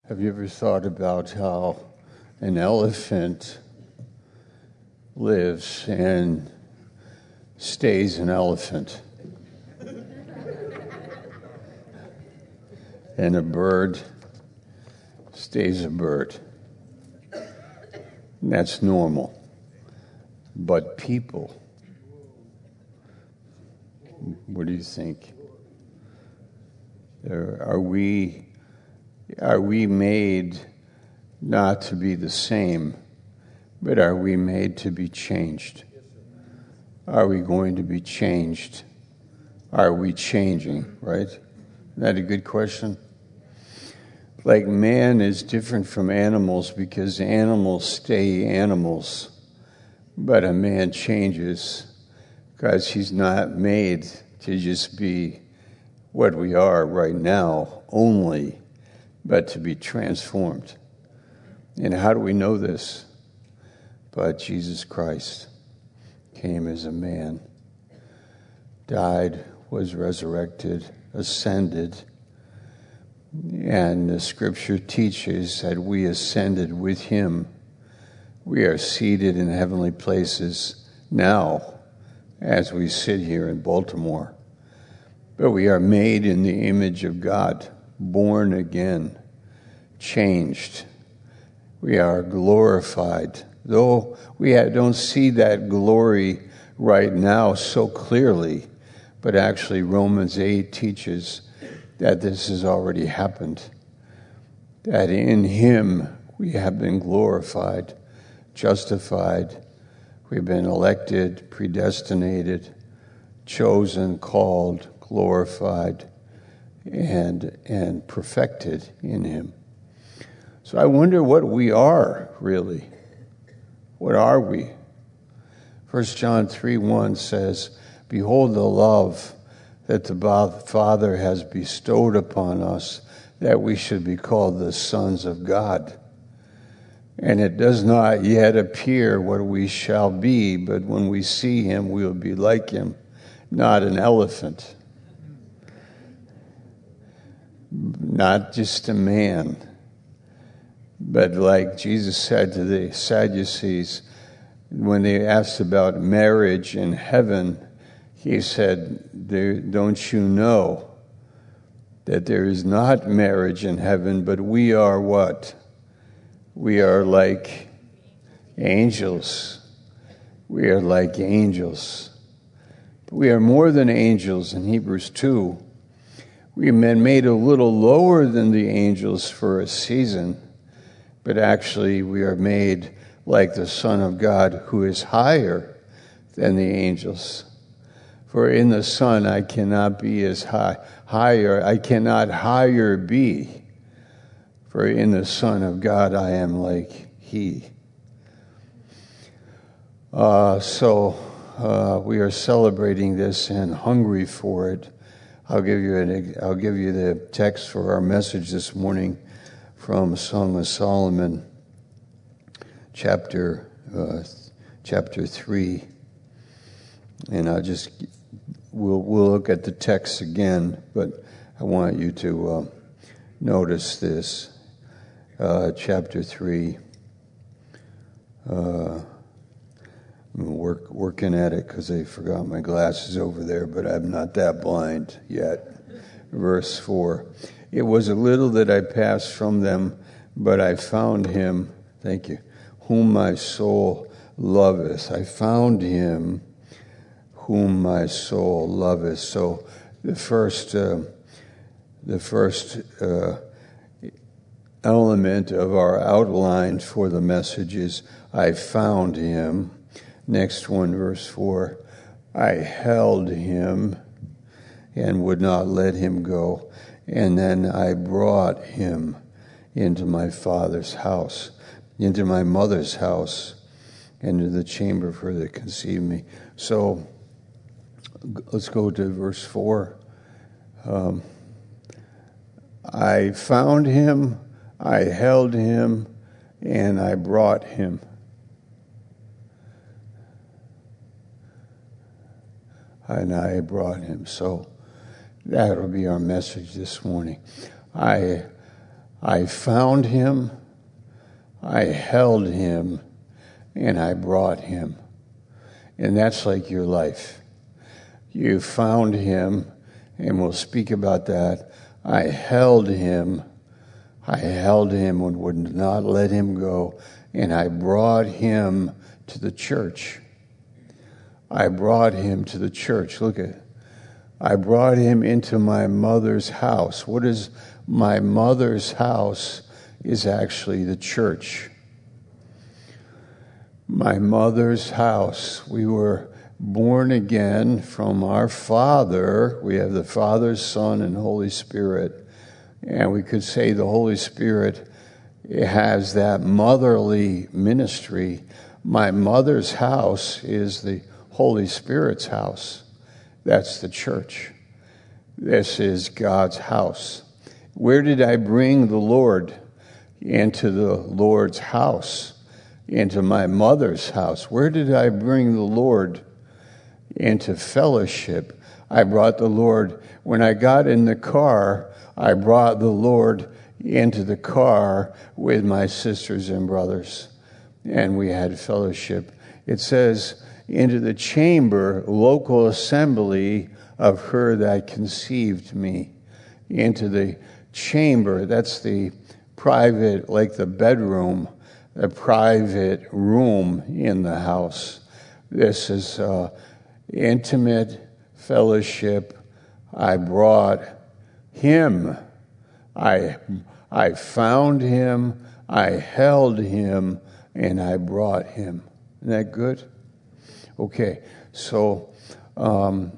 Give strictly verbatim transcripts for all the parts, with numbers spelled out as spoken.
Have you ever thought about how an elephant lives and stays an elephant? And a bird stays a bird. That's normal. But people, what do you think? Are we, are we made not to be the same, but are we made to be changed? Are we going to be changed? Are we changing, right? Isn't that a good question? Like man is different from animals because animals stay animals, but a man changes because he's not made to just be what we are right now only, but to be transformed. And how do we know this? But Jesus Christ came as a man, died, was resurrected, ascended, and the scripture teaches that we ascended with him. We are seated in heavenly places now as we sit here in Baltimore. But we are made in the image of God, born again, changed. We are glorified. Though we don't see that glory right now so clearly, but actually Romans eight teaches that this has already happened, that in him we have been glorified, justified, we've been elected, predestinated, chosen, called, glorified, and and perfected in him. So I wonder what we are, really. What are we? First John three one says, "Behold the love that the Father has bestowed upon us, that we should be called the sons of God. And it does not yet appear what we shall be, but when we see him, we will be like him, not an elephant, not just a man, but like Jesus said to the Sadducees, when they asked about marriage in heaven, he said, don't you know that there is not marriage in heaven, but we are what? We are like angels. We are like angels. We are more than angels in Hebrews two. We have been made a little lower than the angels for a season, but actually we are made like the Son of God, who is higher than the angels. For in the Son I cannot be as high, higher, I cannot higher be. For in the Son of God I am like he. Uh, so uh, we are celebrating this and hungry for it. I'll give you an, I'll give you the text for our message this morning from Song of Solomon, chapter uh, chapter three, and I'll just we'll we'll look at the text again, but I want you to uh, notice this, uh, chapter three. Uh, I'm work, working at it because I forgot my glasses over there, but I'm not that blind yet. Verse four. It was a little that I passed from them, but I found him, thank you, whom my soul loveth. I found him whom my soul loveth. So the first, uh, the first uh, element of our outline for the message is I found him. Next one, verse four, I held him and would not let him go. And then I brought him into my father's house, into my mother's house, into the chamber of her that conceived me. So let's go to verse four. Um, I found him, I held him, and I brought him. And I brought him. So that'll be our message this morning. I I found him, I held him, and I brought him. And that's like your life. You found him, and we'll speak about that. I held him, I held him and would not let him go, and I brought him to the church. I brought him to the church. Look at it. I brought him into my mother's house. What is my mother's house? Is actually the church. My mother's house. We were born again from our Father. We have the Father, Son, and Holy Spirit. And we could say the Holy Spirit has that motherly ministry. My mother's house is the Holy Spirit's house. That's the church. This is God's house. Where did I bring the Lord? Into the Lord's house. Into my mother's house. Where did I bring the Lord? Into fellowship. I brought the Lord. When I got in the car, I brought the Lord into the car with my sisters and brothers. And we had fellowship. It says, into the chamber, local assembly of her that conceived me. Into the chamber, that's the private, like the bedroom, a private room in the house. This is uh, intimate fellowship. I brought him. I, I found him. I held him, and I brought him. Isn't that good? Okay, so um,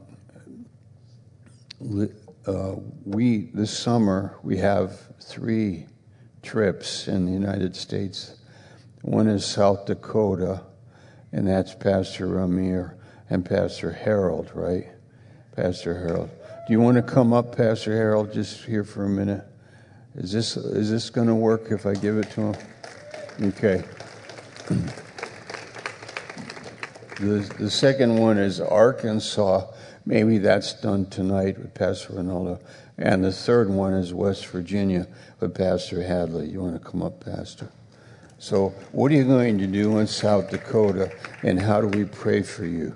uh, we this summer we have three trips in the United States. One is South Dakota, and that's Pastor Ramir and Pastor Harold, right? Pastor Harold. Do you want to come up, Pastor Harold, just here for a minute? Is this is this going to work if I give it to him? Okay. The, the second one is Arkansas. Maybe that's done tonight with Pastor Ronaldo. And the third one is West Virginia with Pastor Hadley. You want to come up, Pastor? So what are you going to do in South Dakota, and how do we pray for you?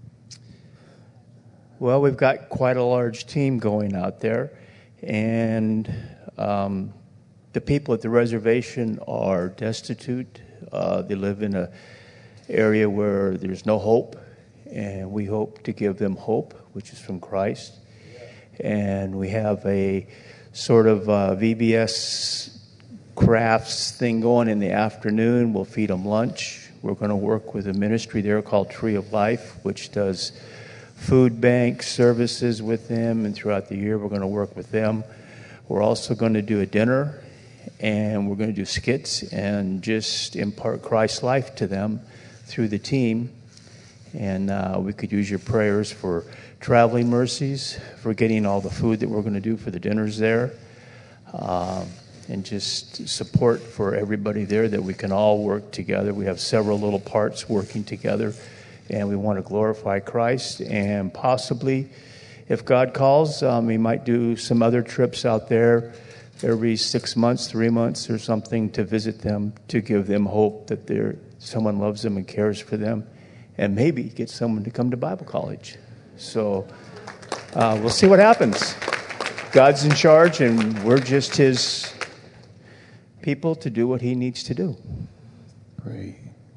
Well, we've got quite a large team going out there, and um, the people at the reservation are destitute. Uh, they live in a area where there's no hope, and we hope to give them hope, which is from Christ. And we have a sort of uh, V B S crafts thing going in the afternoon. We'll feed them lunch. We're going to work with a ministry there called Tree of Life, which does food bank services with them, and throughout the year we're going to work with them. We're also going to do a dinner, and we're going to do skits and just impart Christ's life to them through the team. And uh, we could use your prayers for traveling mercies, for getting all the food that we're going to do for the dinners there, uh, and just support for everybody there, that we can all work together. We have several little parts working together, and we want to glorify Christ. And possibly, if God calls, um, we might do some other trips out there every six months, three months or something, to visit them, to give them hope that they're, someone loves them and cares for them, and maybe get someone to come to Bible college. So uh, we'll see what happens. God's in charge, and we're just his people to do what he needs to do. Great.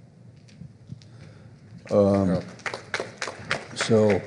Um, so,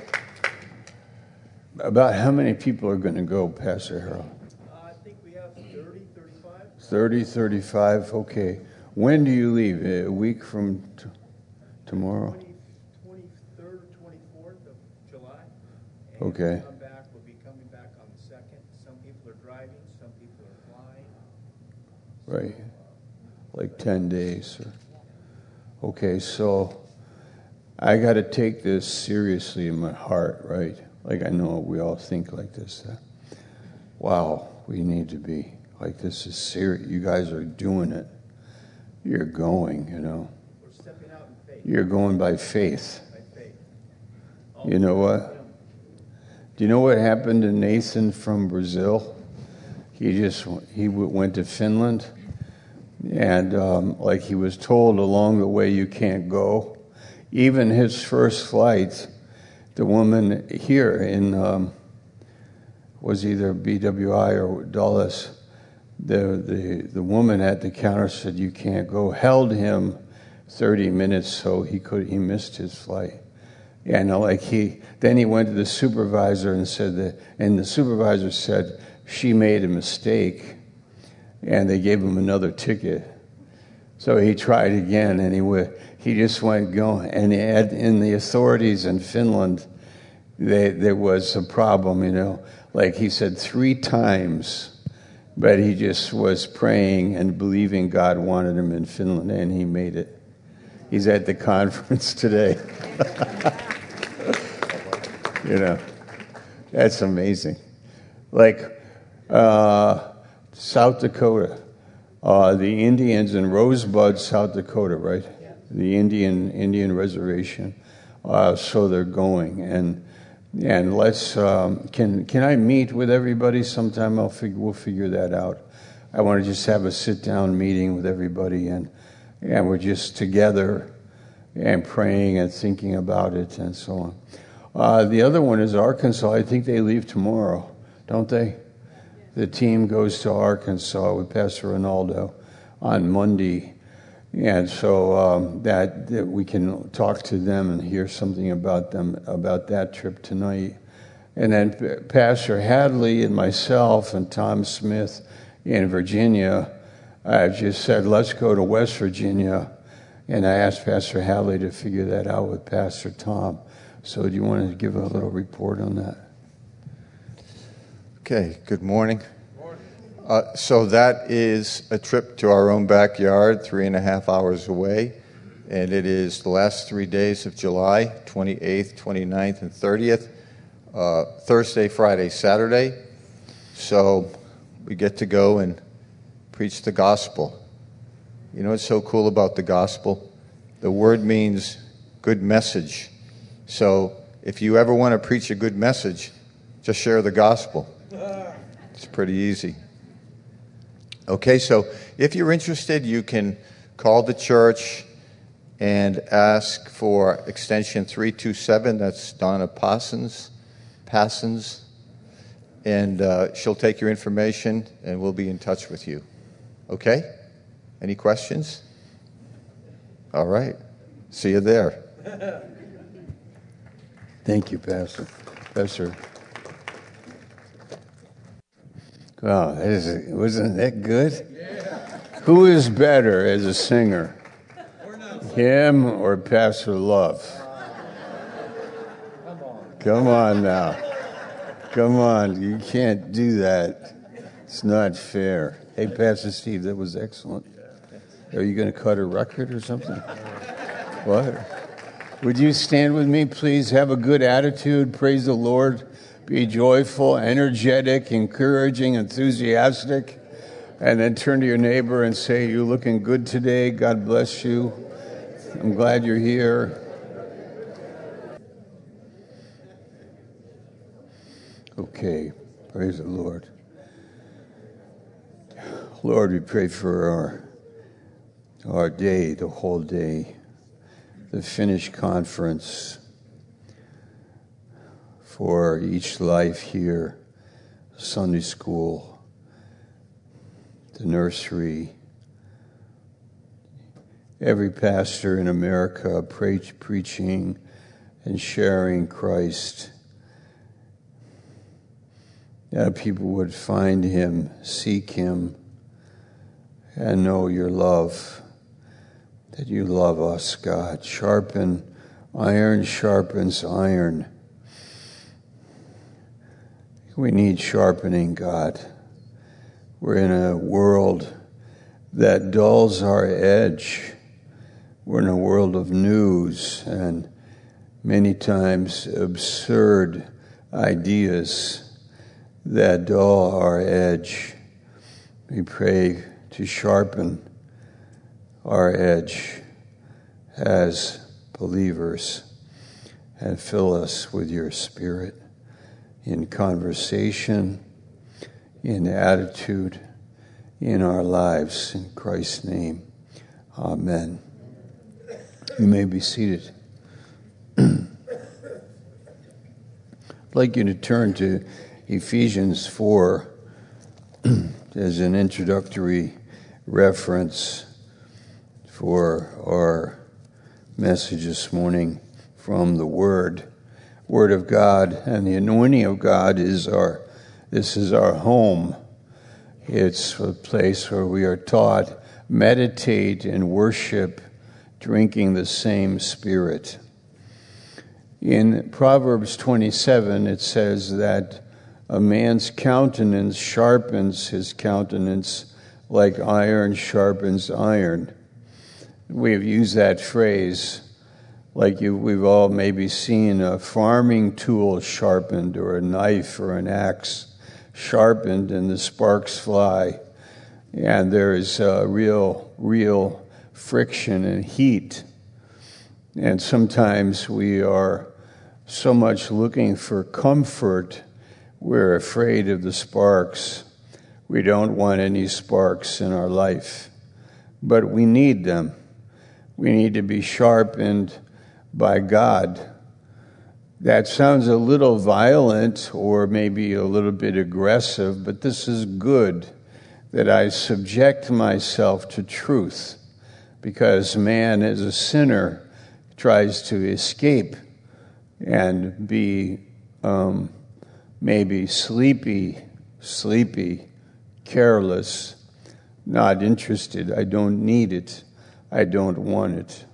about how many people are going to go, Pastor Harold? Uh, I think we have thirty, thirty-five. thirty, thirty-five, okay. When do you leave? A week from t- tomorrow? twenty-third or twenty-fourth of July. And Okay. We'll come back. We'll be coming back on the second. Some people are driving. Some people are flying. Right. Like ten days. Or, okay, so I got to take this seriously in my heart, right? Like, I know we all think like this. That, wow, we need to be like, this is serious. You guys are doing it. You're going, you know. We're stepping out in faith. You're going by faith. By faith. You know what? Do you know what happened to Nathan from Brazil? He just he went to Finland, and um, like he was told along the way, you can't go. Even his first flight, the woman here in um, was either B W I or Dulles. The, the the woman at the counter said you can't go. Held him thirty minutes so he could he missed his flight. Yeah, no, like he then he went to the supervisor and said that, and the supervisor said she made a mistake, and they gave him another ticket. So he tried again, and he went, he just went going. And he had, in the authorities in Finland, they, there was a problem, you know. Like he said three times. But he just was praying and believing God wanted him in Finland, and he made it. He's at the conference today. You know, that's amazing. Like uh, South Dakota, uh, the Indians in Rosebud, South Dakota, right? Yeah. The Indian Indian reservation. Uh, so they're going, and and let's um, can can I meet with everybody sometime? I'll figure we'll figure that out. I want to just have a sit down meeting with everybody, and and we're just together and praying and thinking about it and so on. Uh, the other one is Arkansas. I think they leave tomorrow, don't they? The team goes to Arkansas with Pastor Ronaldo on Monday. And so um, that, that we can talk to them and hear something about them, about that trip tonight. And then Pastor Hadley and myself and Tom Smith in Virginia, I just said, let's go to West Virginia. And I asked Pastor Hadley to figure that out with Pastor Tom. So do you want to give a little report on that? Okay, good morning. Uh, so that is a trip to our own backyard, three and a half hours away, and it is the last three days of July, twenty-eighth, twenty-ninth, and thirtieth, uh, Thursday, Friday, Saturday. So we get to go and preach the gospel. You know what's so cool about the gospel? The word means good message. So if you ever want to preach a good message, just share the gospel. It's pretty easy. Okay, so if you're interested, you can call the church and ask for extension three two seven. That's Donna Passons, Passons, and uh, she'll take your information, and we'll be in touch with you. Okay? Any questions? All right. See you there. Thank you, Pastor. Pastor. Wow, that is, wasn't that good? Yeah. Who is better as a singer, him or Pastor Love? Come on. Come on now. Come on, you can't do that. It's not fair. Hey, Pastor Steve, that was excellent. Are you going to cut a record or something? What? Would you stand with me, please? Have a good attitude. Praise the Lord. Be joyful, energetic, encouraging, enthusiastic, and then turn to your neighbor and say, you're looking good today. God bless you. I'm glad you're here. Okay, praise the Lord. Lord, we pray for our, our day, the whole day, the Finnish conference, for each life here, Sunday school, the nursery, every pastor in America preach, preaching and sharing Christ, that people would find him, seek him, and know your love, that you love us, God. Sharpen, iron sharpens iron. We need sharpening, God. We're in a world that dulls our edge. We're in a world of news and many times absurd ideas that dull our edge. We pray to sharpen our edge as believers and fill us with your Spirit. In conversation, in attitude in our lives. In Christ's name, amen. You may be seated. I'd like you to turn to Ephesians four as an introductory reference for our message this morning from the Word, Word of God, and the anointing of God is our, this is our home. It's a place where we are taught, meditate and worship, drinking the same Spirit. In Proverbs twenty-seven, it says that a man's countenance sharpens his countenance like iron sharpens iron. We've used that phrase like you, we've all maybe seen a farming tool sharpened or a knife or an axe sharpened and the sparks fly. And there is uh, real, real friction and heat. And sometimes we are so much looking for comfort, we're afraid of the sparks. We don't want any sparks in our life, but we need them. We need to be sharpened by God. That sounds a little violent or maybe a little bit aggressive, but this is good, that I subject myself to truth, because man as a sinner tries to escape and be um, maybe sleepy, sleepy, careless, not interested. I don't need it. I don't want it.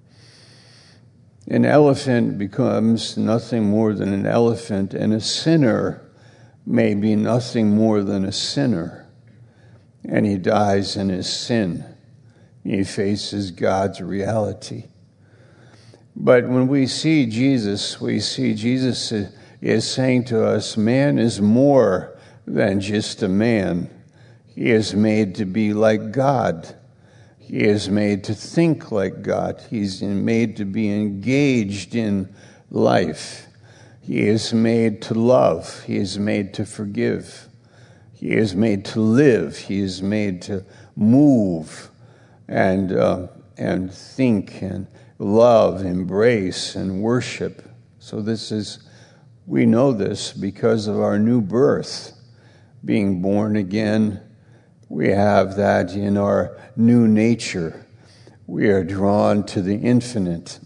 An elephant becomes nothing more than an elephant, and a sinner may be nothing more than a sinner. And he dies in his sin. He faces God's reality. But when we see Jesus, we see Jesus is saying to us, man is more than just a man. He is made to be like God. He is made to think like God. He's made to be engaged in life. He is made to love. He is made to forgive. He is made to live. He is made to move and uh, and think and love, embrace, and worship. So this is, we know this because of our new birth, being born again. We have that in our new nature. We are drawn to the infinite.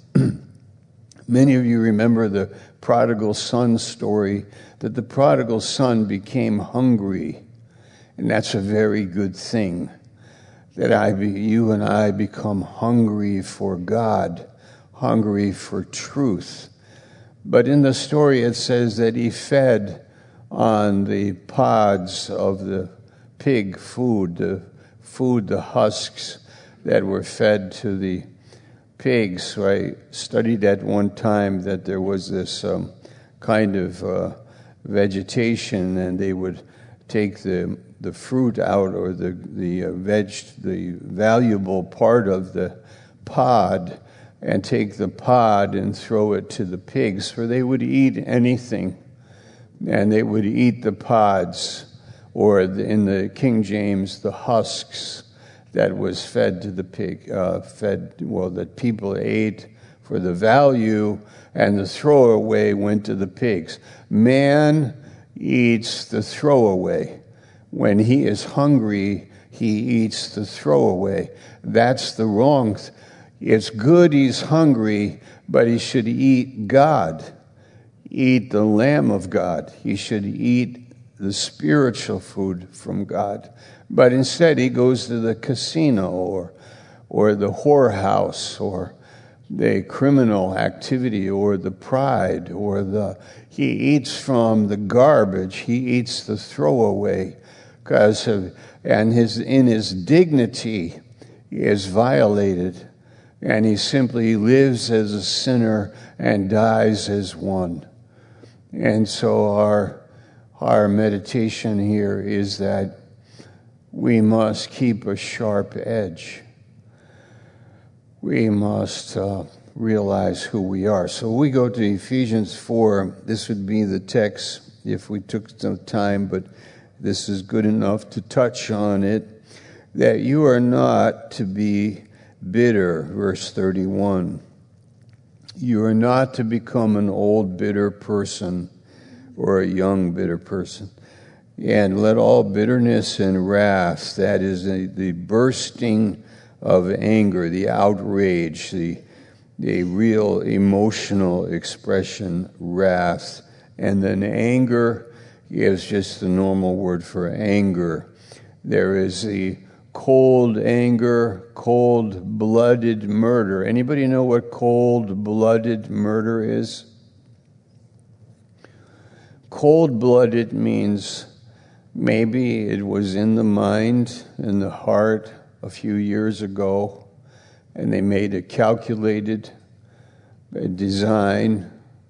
Many of you remember the prodigal son story, that the prodigal son became hungry. And that's a very good thing, that I be, you and I become hungry for God, hungry for truth. But in the story it says that he fed on the pods of the pig food, the food, the husks that were fed to the pigs. So I studied at one time that there was this um, kind of uh, vegetation, and they would take the the fruit out, or the the uh, veg, the valuable part of the pod, and take the pod and throw it to the pigs, for they would eat anything, and they would eat the pods, or the, in the King James, the husks that was fed to the pig, uh, fed, well, that people ate for the value, and the throwaway went to the pigs. Man eats the throwaway. When he is hungry, he eats the throwaway. That's the wrong. Th- it's good he's hungry, but he should eat God. Eat the Lamb of God. He should eat the spiritual food from God. But instead he goes to the casino or or the whorehouse or the criminal activity or the pride or the he eats from the garbage. He eats the throwaway because of and his in his dignity is violated, and he simply lives as a sinner and dies as one. And so our our meditation here is that we must keep a sharp edge. We must uh, realize who we are. So we go to Ephesians four. This would be the text if we took some time, but this is good enough to touch on it, that you are not to be bitter, verse thirty-one. You are not to become an old bitter person or a young bitter person. And let all bitterness and wrath, that is the, the bursting of anger, the outrage, the, the real emotional expression, wrath. And then anger is just the normal word for anger. There is the cold anger, cold-blooded murder. Anybody know what cold-blooded murder is? Cold-blooded means maybe it was in the mind, in the heart a few years ago, and they made a calculated design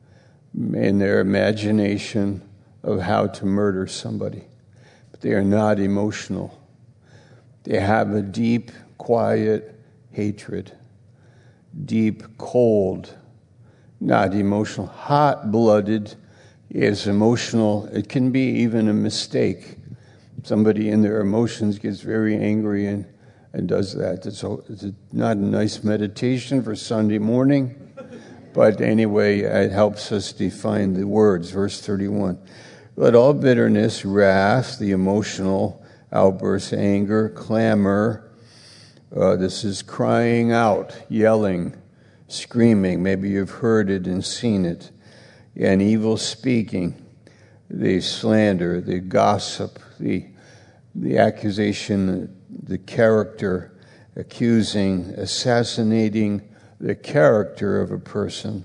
in their imagination of how to murder somebody. But they are not emotional. They have a deep, quiet hatred, deep, cold, not emotional. Hot-blooded is emotional. It can be even a mistake. Somebody in their emotions gets very angry and, and does that. It's, a, it's a, not a nice meditation for Sunday morning, but anyway, it helps us define the words. Verse thirty-one. Let all bitterness, wrath, the emotional outbursts, anger, clamor, uh, this is crying out, yelling, screaming. Maybe you've heard it and seen it. And evil speaking, the slander, the gossip, the the accusation, the character, accusing, assassinating the character of a person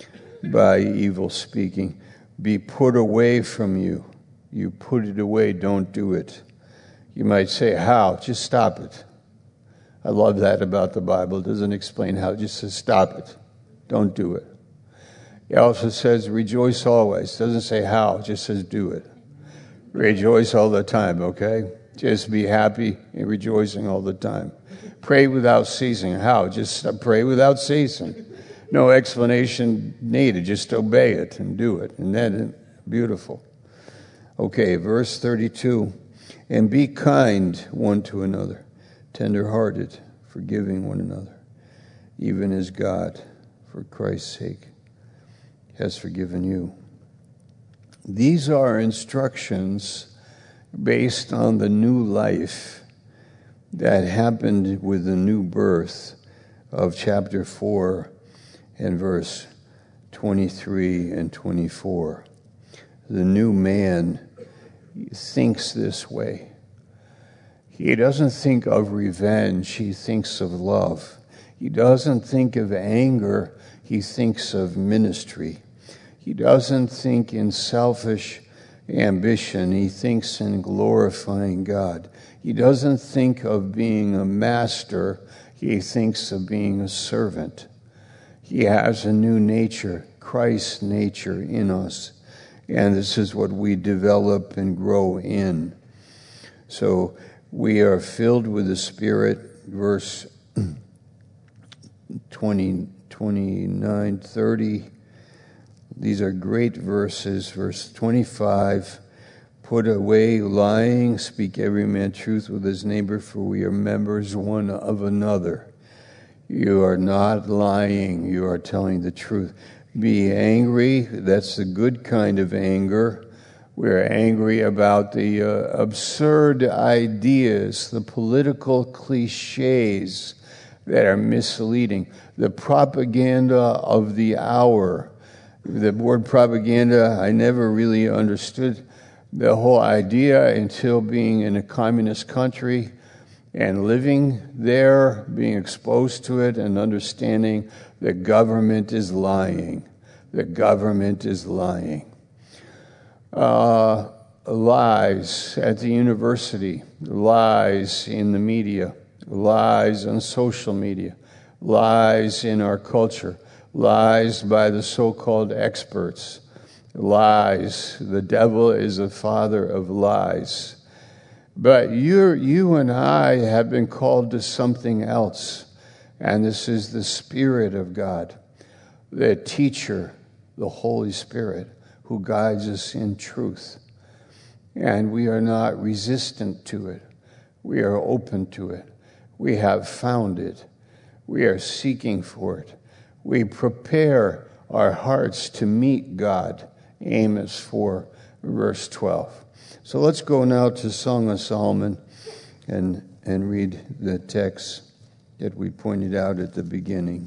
by evil speaking, be put away from you. You put it away, don't do it. You might say, how? Just stop it. I love that about the Bible. It doesn't explain how, it just says stop it. Don't do it. It also says rejoice always. It doesn't say how, it just says do it. Rejoice all the time, okay? Just be happy and rejoicing all the time. Pray without ceasing. How? Just pray without ceasing. No explanation needed. Just obey it and do it. And then, beautiful. Okay, verse thirty-two. And be kind one to another, tender-hearted, forgiving one another, even as God, for Christ's sake, has forgiven you. These are instructions based on the new life that happened with the new birth of chapter four and verse twenty-three and twenty-four. The new man thinks this way. He doesn't think of revenge, he thinks of love. He doesn't think of anger, he thinks of ministry. He doesn't think in selfish ambition, he thinks in glorifying God. He doesn't think of being a master, he thinks of being a servant. He has a new nature, Christ's nature in us. And this is what we develop and grow in. So we are filled with the Spirit, verse twenty, twenty-nine, thirty. These are great verses. Verse twenty-five, put away lying, speak every man truth with his neighbor, for we are members one of another. You are not lying, you are telling the truth. Be angry, that's the good kind of anger. We're angry about the uh, absurd ideas, the political cliches that are misleading, the propaganda of the hour. The word propaganda, I never really understood the whole idea until being in a communist country and living there, being exposed to it and understanding the government is lying. The government is lying. Uh, lies at the university, lies in the media, lies on social media, lies in our culture, lies by the so-called experts, lies. The devil is the father of lies. But you you and I have been called to something else, and this is the Spirit of God, the teacher, the Holy Spirit, who guides us in truth. and we are not resistant to it. We are open to it. We have found it. We are seeking for it. We prepare our hearts to meet God. Amos four, verse twelve. So let's go now to Song of Solomon and, and read the text that we pointed out at the beginning.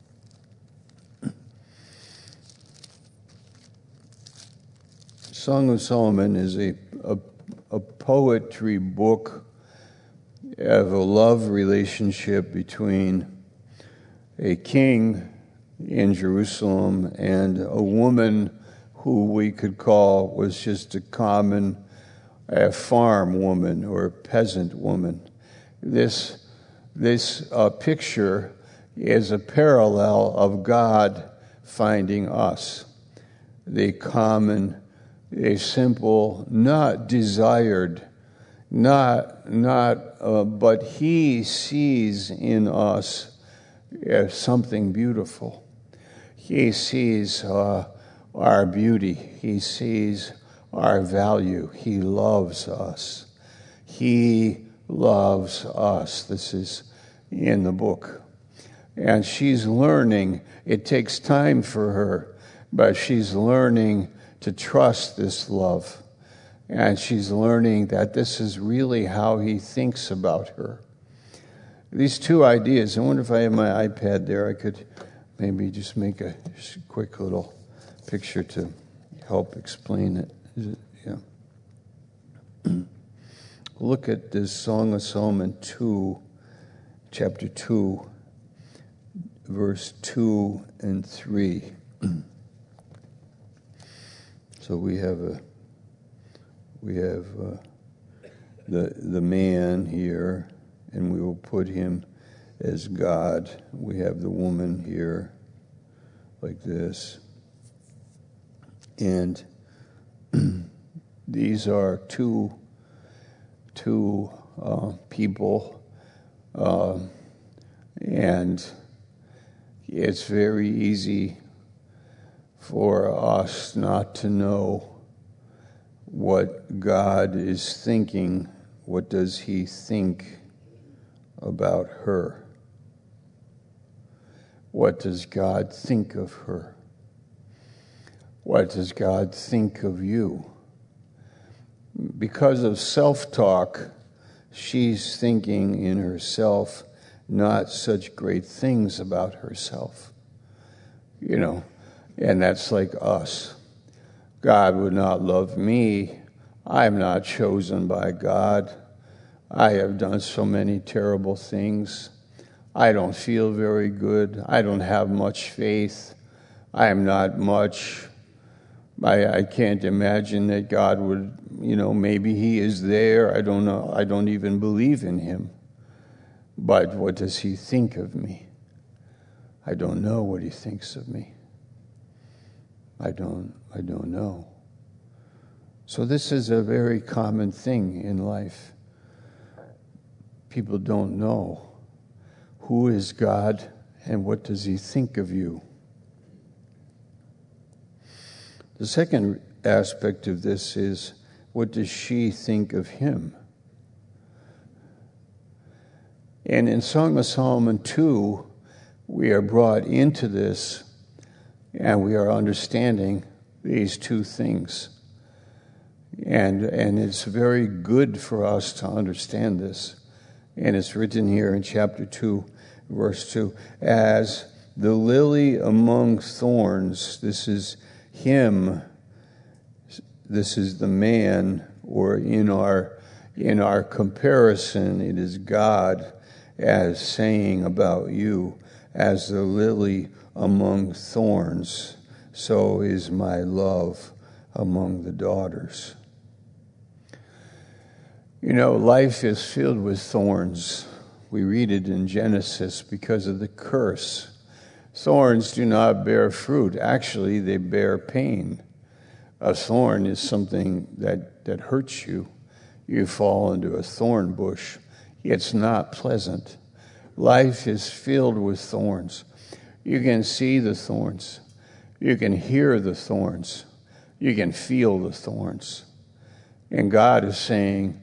Song of Solomon is a, a, a poetry book of a love relationship between a king in Jerusalem and a woman who we could call was just a common a farm woman or peasant woman. This, this uh, picture is a parallel of God finding us, the common, a simple, not desired, not, not, uh, but He sees in us uh, something beautiful. He sees uh, our beauty. He sees our value. He loves us. He loves us. This is in the book. And she's learning. It takes time for her, but she's learning to trust this love. And she's learning that this is really how He thinks about her. These two ideas, I wonder if I have my iPad there, I could maybe just make a quick little picture to help explain it. Is it? Yeah. Look at this Song of Solomon two, chapter two, verse two and three. So we have a we have uh, the the man here, and we will put him as God. We have the woman here, like this, and these are two two uh, people, uh, and it's very easy for us not to know what God is thinking. What does He think about her? What does God think of her? What does God think of you? Because of self-talk, she's thinking in herself not such great things about herself. You know, and that's like us. God would not love me. I'm not chosen by God. I have done so many terrible things. I don't feel very good. I don't have much faith. I am not much. I, I can't imagine that God would, you know, maybe He is there. I don't know. I don't even believe in Him. But what does He think of me? I don't know what He thinks of me. I don't, I don't know. So this is a very common thing in life. People don't know who is God and what does He think of you. The second aspect of this is, what does she think of him? And in Song of Solomon two, we are brought into this, and we are understanding these two things. And, and it's very good for us to understand this. And it's written here in chapter two, verse two, as the lily among thorns. This is him. This is the man, or in our in our comparison, it is God as saying about you, as the lily among thorns, so is my love among the daughters. You know, life is filled with thorns. We read it in Genesis because of the curse. Thorns do not bear fruit. Actually, they bear pain. A thorn is something that, that hurts you. You fall into a thorn bush. It's not pleasant. Life is filled with thorns. You can see the thorns. You can hear the thorns. You can feel the thorns. And God is saying,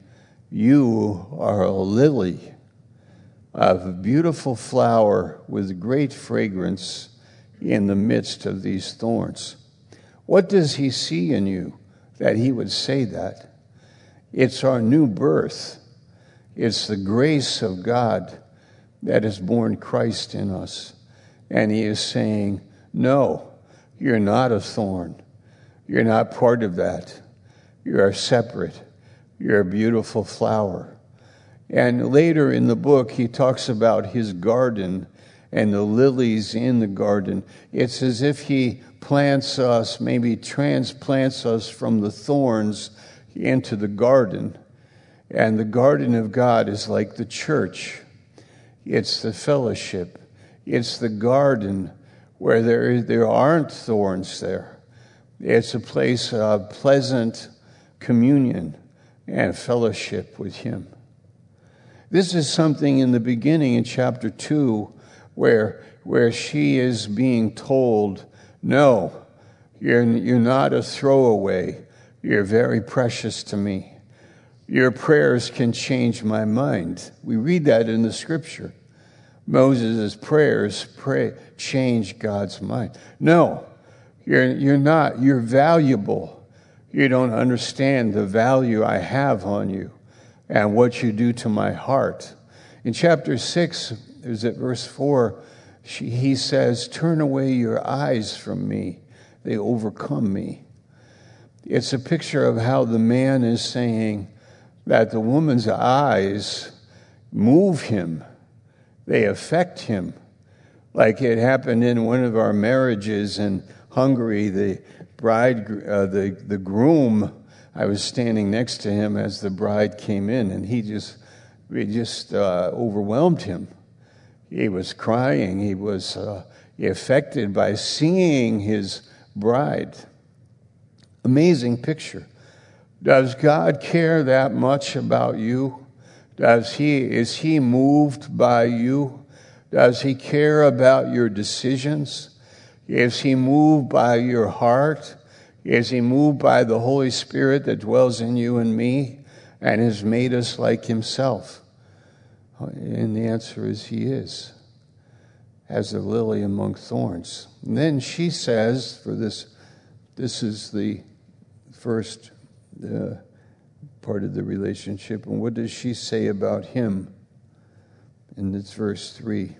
you are a lily of a beautiful flower with great fragrance in the midst of these thorns. What does he see in you that he would say that? It's our new birth. It's the grace of God that has born Christ in us. And he is saying, no, you're not a thorn. You're not part of that. You are separate. You're a beautiful flower. And later in the book, he talks about his garden and the lilies in the garden. It's as if he plants us, maybe transplants us from the thorns into the garden. And the garden of God is like the church. It's the fellowship. It's the garden where there, there aren't thorns there. It's a place of pleasant communion and fellowship with him. This is something in the beginning in chapter two where, where she is being told, no, you're, you're not a throwaway. You're very precious to me. Your prayers can change my mind. We read that in the scripture. Moses' prayers pray, change God's mind. No, you're, you're not. You're valuable. You don't understand the value I have on you and what you do to my heart. In chapter six, is it verse four, she, he says, turn away your eyes from me. They overcome me. It's a picture of how the man is saying that the woman's eyes move him. They affect him. Like it happened in one of our marriages in Hungary, the bride, uh, the, the groom, I was standing next to him as the bride came in, and he just, it just uh, overwhelmed him. He was crying. He was uh, affected by seeing his bride. Amazing picture. Does God care that much about you? Does he, is he moved by you? Does he care about your decisions? Is he moved by your heart? Is he moved by the Holy Spirit that dwells in you and me and has made us like himself? And the answer is he is, as a lily among thorns. And then she says, for this, this is the first uh, part of the relationship. And what does she say about him? And it's verse three.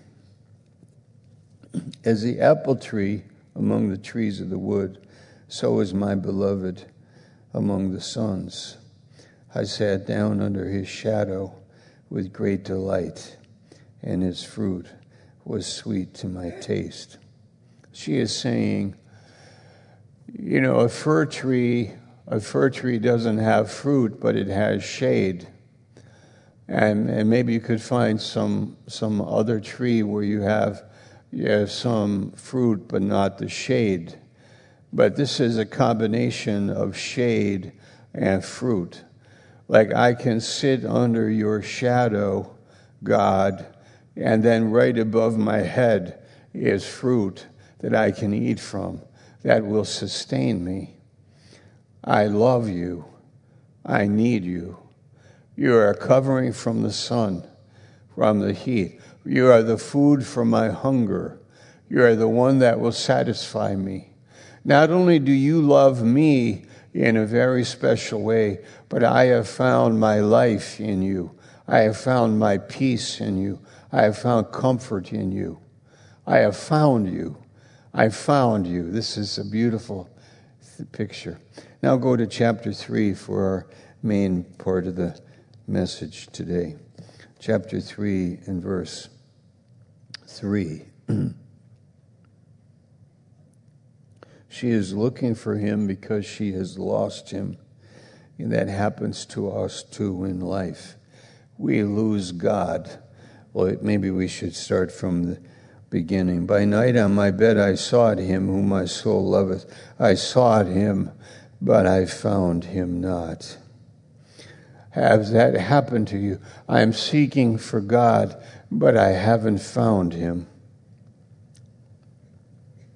As the apple tree among the trees of the wood, so is my beloved among the sons. I sat down under his shadow with great delight, and his fruit was sweet to my taste. She is saying, you know, a fir tree, a fir tree doesn't have fruit, but it has shade. And, and maybe you could find some some other tree where you have, you have some fruit, but not the shade. But this is a combination of shade and fruit. Like I can sit under your shadow, God, and then right above my head is fruit that I can eat from that will sustain me. I love you. I need you. You are a covering from the sun, from the heat. You are the food for my hunger. You are the one that will satisfy me. Not only do you love me in a very special way, but I have found my life in you. I have found my peace in you. I have found comfort in you. I have found you. I found you. This is a beautiful picture. Now go to chapter three for our main part of the message today. Chapter three and verse three. She is looking for him because she has lost him. And that happens to us too in life. We lose God. Well, maybe we should start from the beginning. By night on my bed I sought him whom my soul loveth. I sought him, but I found him not. Has that happened to you? I am seeking for God, but I haven't found him.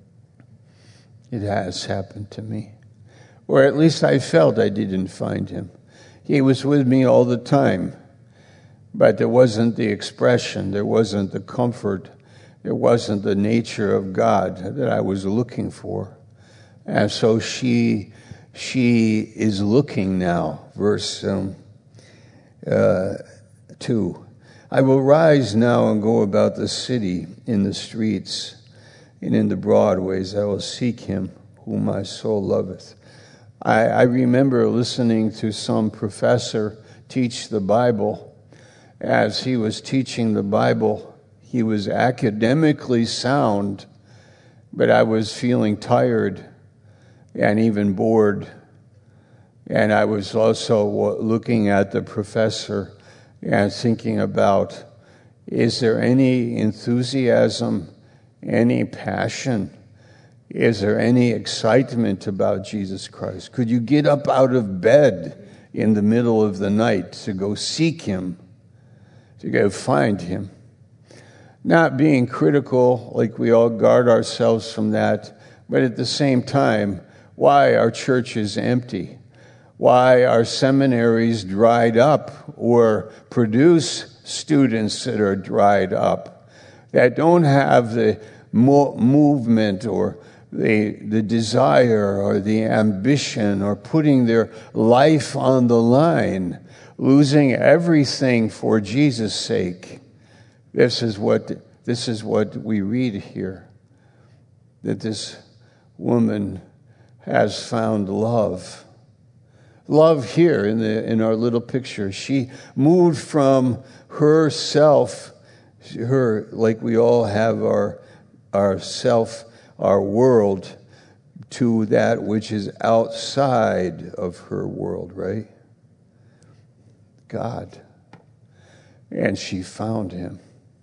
It has happened to me. Or at least I felt I didn't find him. He was with me all the time, but there wasn't the expression, there wasn't the comfort, there wasn't the nature of God that I was looking for. And so she she is looking now, verse um, uh, two. I will rise now and go about the city in the streets, and in the broad ways I will seek him whom my soul loveth. I, I remember listening to some professor teach the Bible. As he was teaching the Bible, he was academically sound, but I was feeling tired and even bored. And I was also looking at the professor and thinking about, is there any enthusiasm, any passion? Is there any excitement about Jesus Christ? Could you get up out of bed in the middle of the night to go seek him, to go find him? Not being critical, like we all guard ourselves from that, but at the same time, why our church is empty, why our seminaries dried up or produce students that are dried up, that don't have the mo- movement or the the desire or the ambition or putting their life on the line, losing everything for Jesus' sake. This is what this is what we read here, that this woman has found love. Love here in the in our little picture. She moved from herself, her like we all have our our self, our world, to that which is outside of her world, right? God. And she found him.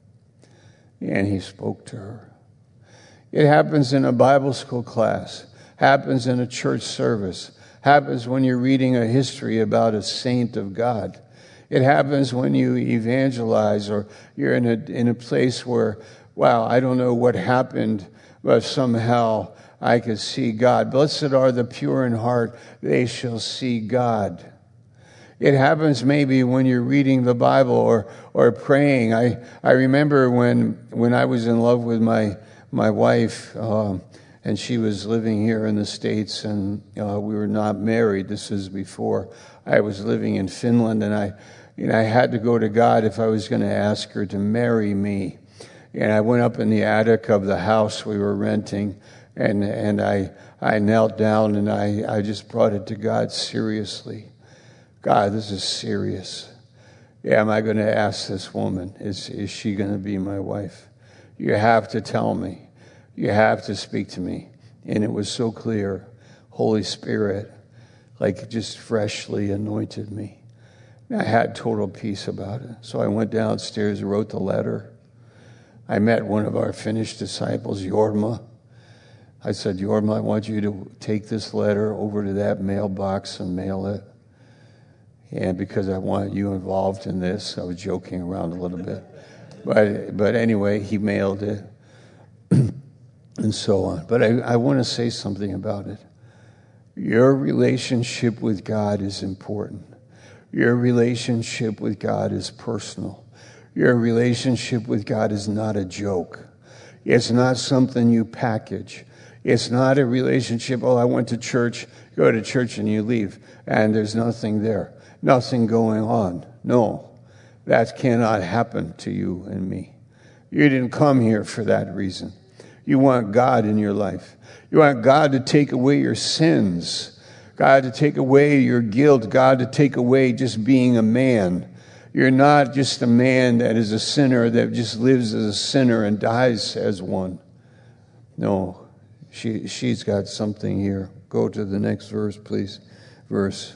And he spoke to her. It happens in a Bible school class, happens in a church service, happens when you're reading a history about a saint of God. It happens when you evangelize or you're in a in a place where, wow, I don't know what happened, but somehow I could see God. Blessed are the pure in heart, they shall see God. It happens maybe when you're reading the Bible or or praying. I, I remember when when I was in love with my my wife, um, and she was living here in the States, and uh, we were not married. This is before I was living in Finland, and I, you know, I had to go to God if I was going to ask her to marry me. And I went up in the attic of the house we were renting, and and I I knelt down and I, I just brought it to God seriously. God, this is serious. Yeah, am I going to ask this woman, is is she going to be my wife? You have to tell me. You have to speak to me. And it was so clear. Holy Spirit, like just freshly anointed me. I had total peace about it. So I went downstairs, wrote the letter. I met one of our Finnish disciples, Jorma. I said, Jorma, I want you to take this letter over to that mailbox and mail it. And because I want you involved in this, I was joking around a little bit. But but anyway, he mailed it and so on. But I, I want to say something about it. Your relationship with God is important. Your relationship with God is personal. Your relationship with God is not a joke. It's not something you package. It's not a relationship, oh, I went to church, go to church and you leave, and there's nothing there. Nothing going on. No, that cannot happen to you and me. You didn't come here for that reason. You want God in your life. You want God to take away your sins, God to take away your guilt, God to take away just being a man. You're not just a man that is a sinner, that just lives as a sinner and dies as one. No, she, she's got something here. Go to the next verse, please. Verse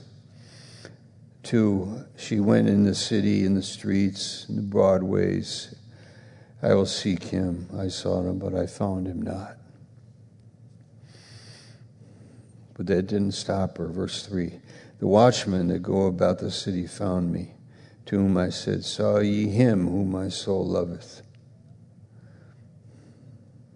two. She went in the city, in the streets, in the broad ways. I will seek him. I sought him, but I found him not. But that didn't stop her. Verse three. The watchmen that go about the city found me, to whom I said, saw ye him whom my soul loveth?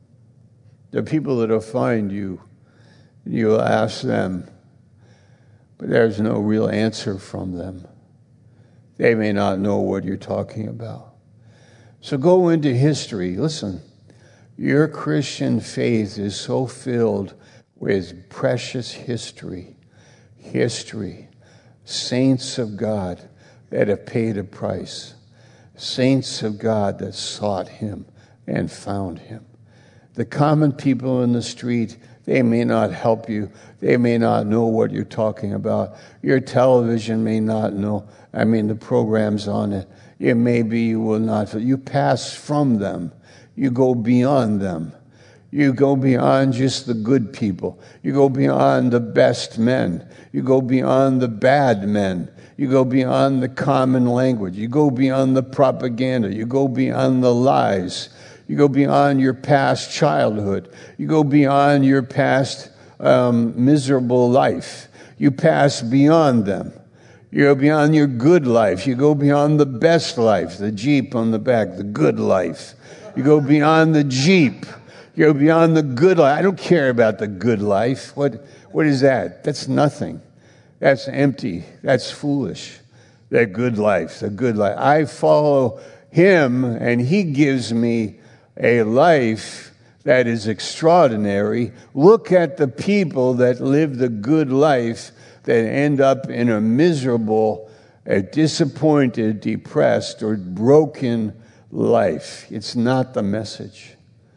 The people that will find you, you'll ask them, but there's no real answer from them. They may not know what you're talking about. So go into history. Listen, your Christian faith is so filled with precious history, history, saints of God that have paid a price, saints of God that sought him and found him. The common people in the street, they may not help you. They may not know what you're talking about. Your television may not know. I mean, the programs on it. It may be you will not. You pass from them. You go beyond them. You go beyond just the good people. You go beyond the best men. You go beyond the bad men. You go beyond the common language. You go beyond the propaganda. You go beyond the lies. You go beyond your past childhood. You go beyond your past um, miserable life. You pass beyond them. You go beyond your good life. You go beyond the best life, the Jeep on the back, the good life. You go beyond the Jeep. You go beyond the good life. I don't care about the good life. What What is that? That's nothing. That's empty. That's foolish. That good life, the good life. I follow him, and he gives me a life that is extraordinary. Look at the people that live the good life that end up in a miserable, a disappointed, depressed, or broken life. It's not the message.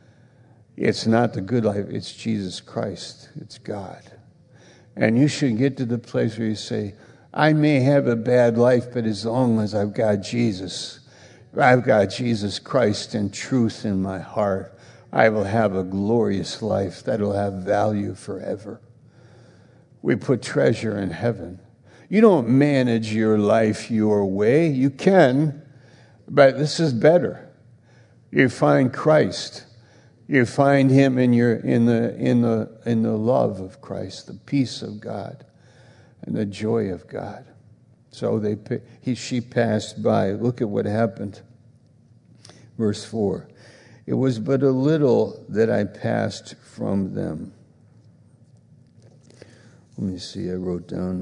It's not the good life. It's Jesus Christ. It's God. And you should get to the place where you say, I may have a bad life, but as long as I've got Jesus, I've got Jesus Christ and truth in my heart, I will have a glorious life that will have value forever. We put treasure in heaven. You don't manage your life your way. You can, but this is better. You find Christ. You find him in your in the in the in the love of Christ, the peace of God, and the joy of God. So they he she passed by. Look at what happened. Verse four. It was but a little that I passed from them. Let me see, I wrote down.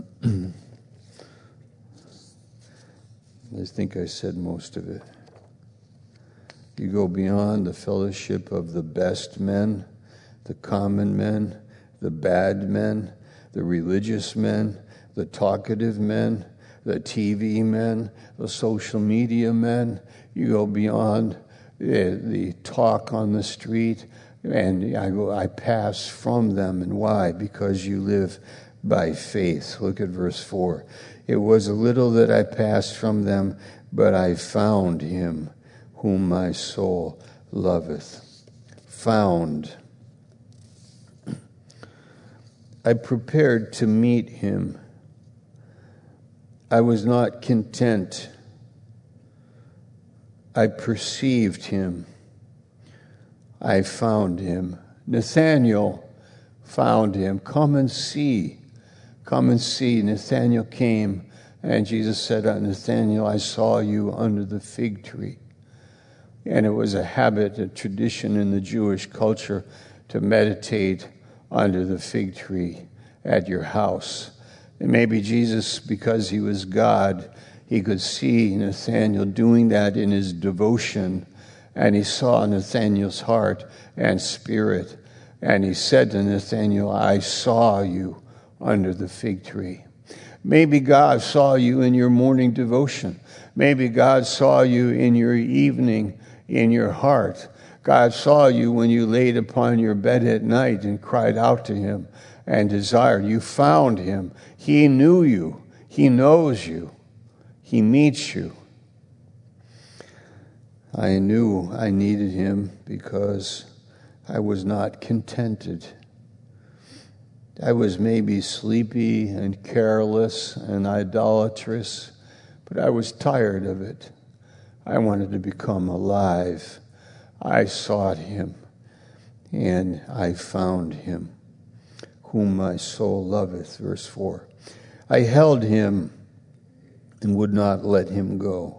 I think I said most of it. You go beyond the fellowship of the best men, the common men, the bad men, the religious men, the talkative men, the T V men, the social media men. You go beyond the, the talk on the street, and I go. I pass from them. And why? Because you live by faith. Look at verse four. It was a little that I passed from them, but I found him whom my soul loveth. Found. I prepared to meet him. I was not content. I perceived him. I found him. Nathanael found him. Come and see. Come and see. Nathanael came, and Jesus said, Nathanael, I saw you under the fig tree. And it was a habit, a tradition in the Jewish culture to meditate under the fig tree at your house. And maybe Jesus, because he was God, he could see Nathanael doing that in his devotion. And he saw Nathanael's heart and spirit. And he said to Nathanael, I saw you under the fig tree. Maybe God saw you in your morning devotion. Maybe God saw you in your evening in your heart. God saw you when you laid upon your bed at night and cried out to him and desired. You found him. He knew you. He knows you. He meets you. I knew I needed him because I was not contented. I was maybe sleepy and careless and idolatrous, but I was tired of it. I wanted to become alive. I sought him, and I found him, whom my soul loveth. Verse four. I held him and would not let him go.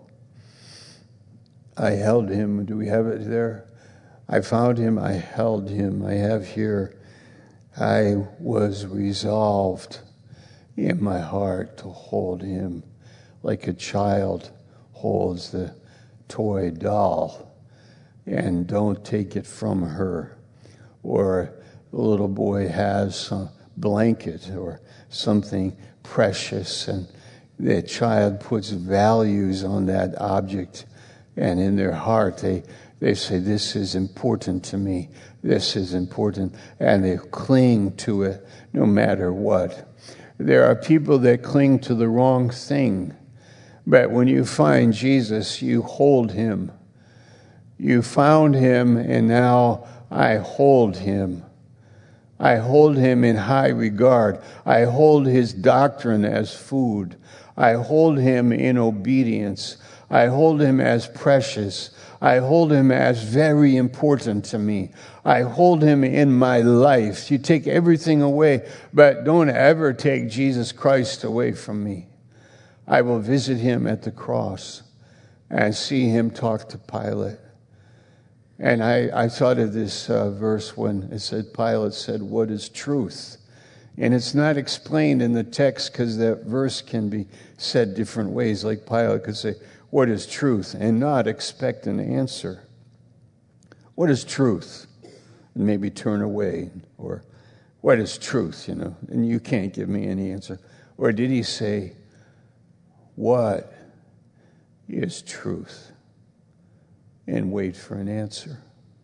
I held him. Do we have it there? I found him. I held him. I have here. I was resolved in my heart to hold him like a child holds the toy doll and don't take it from her. Or the little boy has a blanket or something precious, and the child puts values on that object, and in their heart they, they say, this is important to me, this is important, and they cling to it no matter what. There are people that cling to the wrong thing, but when you find Jesus, you hold him. You found him, and now I hold him. I hold him in high regard. I hold his doctrine as food. I hold him in obedience. I hold him as precious. I hold him as very important to me. I hold him in my life. You take everything away, but don't ever take Jesus Christ away from me. I will visit him at the cross and see him talk to Pilate. And I, I thought of this uh, verse when it said, Pilate said, what is truth? And it's not explained in the text because that verse can be said different ways. Like Pilate could say, what is truth? And not expect an answer. What is truth? And maybe turn away. Or what is truth, you know? And you can't give me any answer. Or did he say, what is truth? And wait for an answer.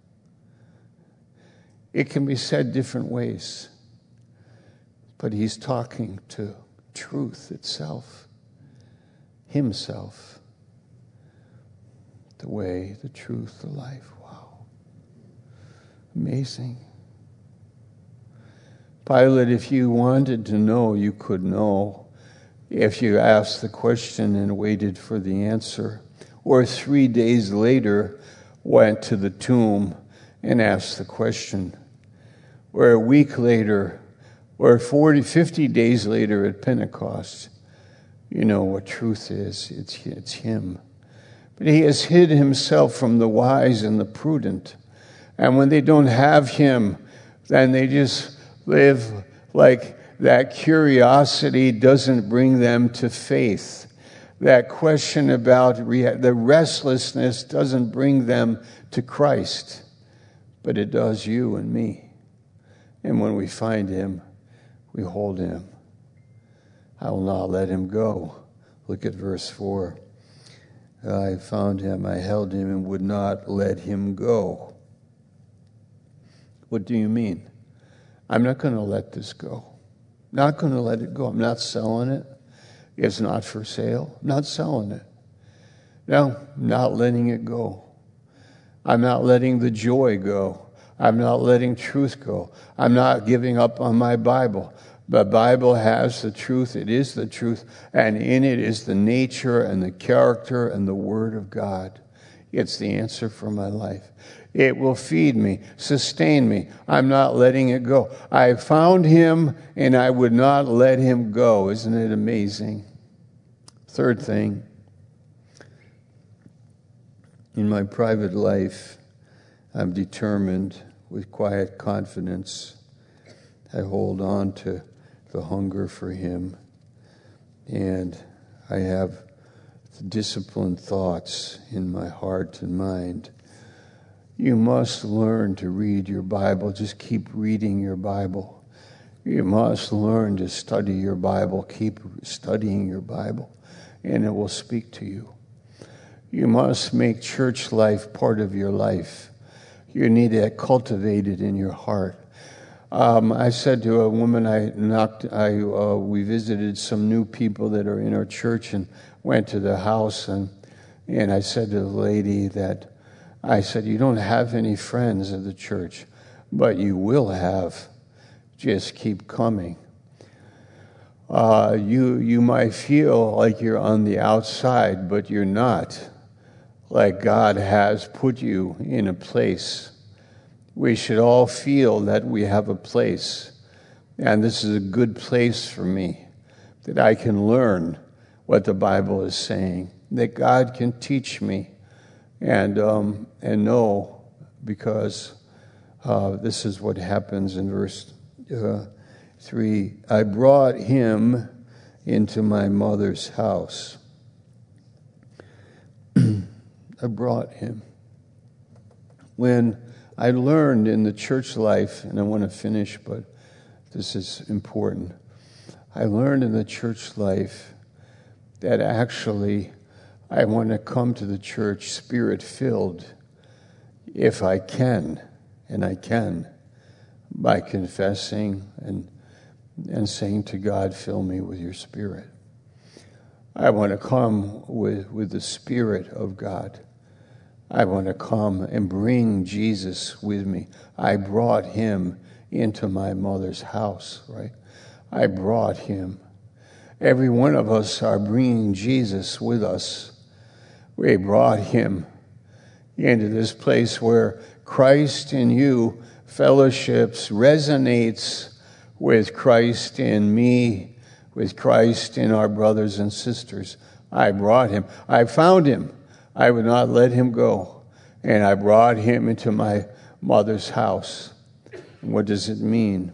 It can be said different ways, but he's talking to truth itself, himself, the way, the truth, the life. Wow. Amazing. Pilate, if you wanted to know, you could know. If you asked the question and waited for the answer, or three days later went to the tomb and asked the question, or a week later, or forty, fifty days later at Pentecost, you know what truth is. It's, it's him. But he has hid himself from the wise and the prudent. And when they don't have him, then they just live like that curiosity doesn't bring them to faith. That question about rea- the restlessness doesn't bring them to Christ, but it does you and me. And when we find him, we hold him. I will not let him go. Look at verse four. I found him, I held him, and would not let him go. What do you mean? I'm not going to let this go. Not going to let it go. I'm not selling it. It's not for sale. I'm not selling it. No, I'm not letting it go. I'm not letting the joy go. I'm not letting truth go. I'm not giving up on my Bible. The Bible has the truth. It is the truth. And in it is the nature and the character and the Word of God. It's the answer for my life. It will feed me, sustain me. I'm not letting it go. I found him and I would not let him go. Isn't it amazing? Third thing, in my private life, I'm determined with quiet confidence. I hold on to the hunger for him, and I have disciplined thoughts in my heart and mind. You must learn to read your Bible. Just keep reading your Bible. You must learn to study your Bible. Keep studying your Bible, and it will speak to you. You must make church life part of your life. You need to cultivate it in your heart. Um, I said to a woman, I knocked. I uh, we visited some new people that are in our church, and went to the house, and and I said to the lady that. I said, you don't have any friends at the church, but you will have. Just keep coming. Uh, you you might feel like you're on the outside, but you're not. Like God has put you in a place. We should all feel that we have a place. And this is a good place for me, that I can learn what the Bible is saying, that God can teach me. And um, and know, because uh, this is what happens in verse uh, three. I brought him into my mother's house. I brought him. When I learned in the church life, and I want to finish, but this is important. I learned in the church life that actually I want to come to the church spirit-filled if I can, and I can, by confessing and and saying to God, fill me with your Spirit. I want to come with, with the Spirit of God. I want to come and bring Jesus with me. I brought him into my mother's house, right? I brought him. Every one of us are bringing Jesus with us. We brought him into this place where Christ in you fellowships, resonates with Christ in me, with Christ in our brothers and sisters. I brought him. I found him. I would not let him go. And I brought him into my mother's house. What does it mean?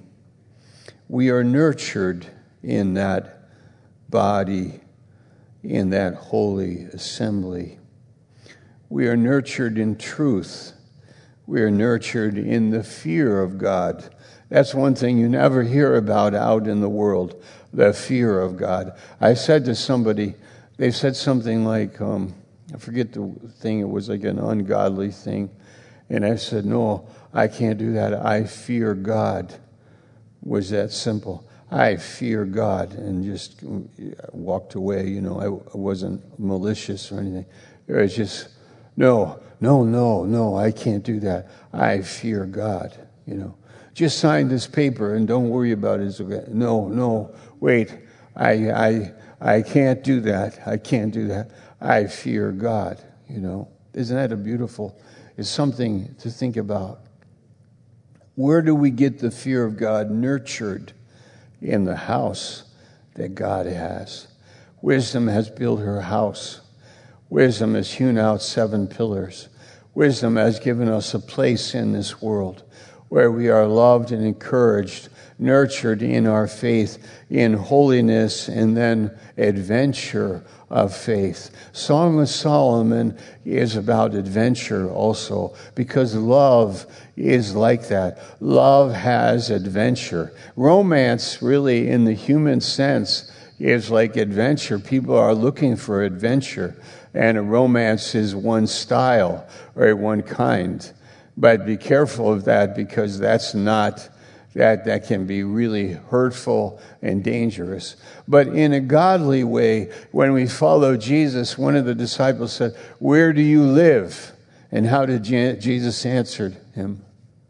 We are nurtured in that body, in that holy assembly. We are nurtured in truth. We are nurtured in the fear of God. That's one thing you never hear about out in the world, the fear of God. I said to somebody, they said something like, um, I forget the thing, it was like an ungodly thing. And I said, no, I can't do that. I fear God. Was that simple? I fear God, and just walked away. You know, I wasn't malicious or anything. It was just, no, no, no, no, I can't do that. I fear God, you know. Just sign this paper and don't worry about it. Okay. No, no, wait. I, I, I can't do that. I can't do that. I fear God. You know, isn't that a beautiful? It's something to think about. Where do we get the fear of God nurtured? In the house that God has. Wisdom has built her house. Wisdom has hewn out seven pillars. Wisdom has given us a place in this world where we are loved and encouraged, nurtured in our faith, in holiness, and then adventure of faith. Song of Solomon is about adventure also, because love is like that. Love has adventure. Romance, really, in the human sense, is like adventure. People are looking for adventure, and a romance is one style or one kind. But be careful of that, because that's not, that, that can be really hurtful and dangerous. But in a godly way, when we follow Jesus, one of the disciples said, where do you live? And how did Jesus answer him?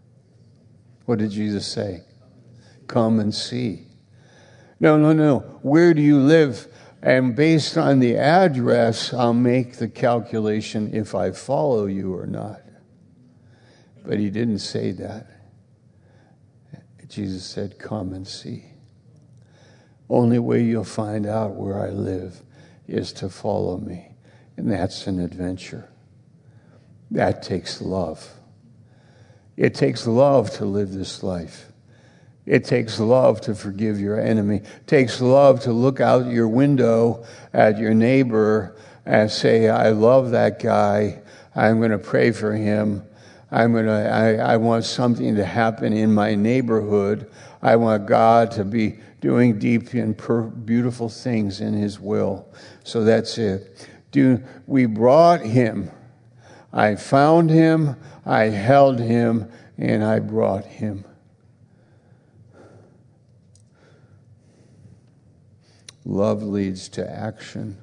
What did Jesus say? Come and see. No, no, no. Where do you live? And based on the address, I'll make the calculation if I follow you or not. But he didn't say that. Jesus said, come and see. Only way you'll find out where I live is to follow me. And that's an adventure. That takes love. It takes love to live this life. It takes love to forgive your enemy. It takes love to look out your window at your neighbor and say, I love that guy. I'm going to pray for him. I'm going to, I, I want something to happen in my neighborhood. I want God to be doing deep and per, beautiful things in his will. So that's it. Do, we brought him. I found him. I held him, and I brought him. Love leads to action.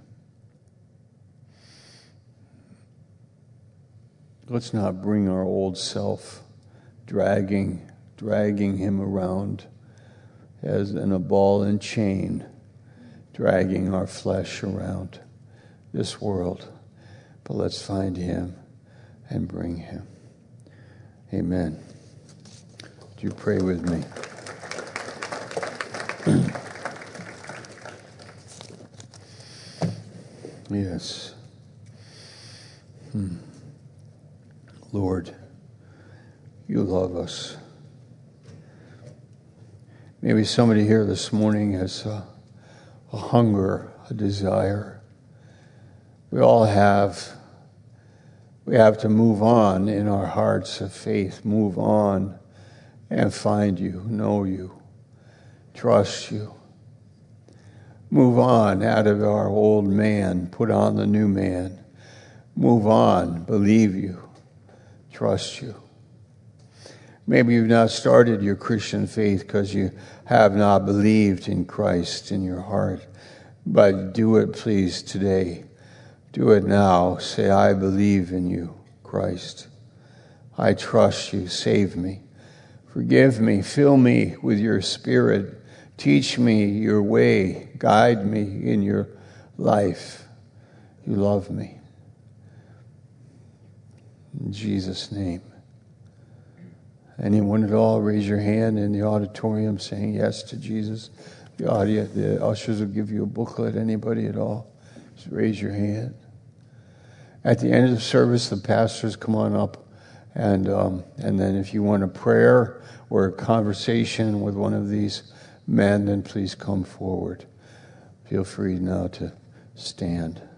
Let's not bring our old self, dragging, dragging him around as in a ball and chain, dragging our flesh around this world. But let's find him and bring him. Amen. Would you pray with me? Yes. Hmm. Lord, you love us. Maybe somebody here this morning has uh, a hunger, a desire. We all have. We have to move on in our hearts of faith, move on and find you, know you, trust you. Move on out of our old man, put on the new man. Move on, believe you, trust you. Maybe you've not started your Christian faith because you have not believed in Christ in your heart. But do it, please, today. Do it now. Say, I believe in you, Christ. I trust you. Save me. Forgive me. Fill me with your Spirit. Teach me your way. Guide me in your life. You love me. In Jesus' name. Anyone at all, raise your hand in the auditorium saying yes to Jesus. The audience, the ushers will give you a booklet. Anybody at all? Just raise your hand. At the end of the service, the pastors come on up, and um, and then if you want a prayer or a conversation with one of these men, then please come forward. Feel free now to stand.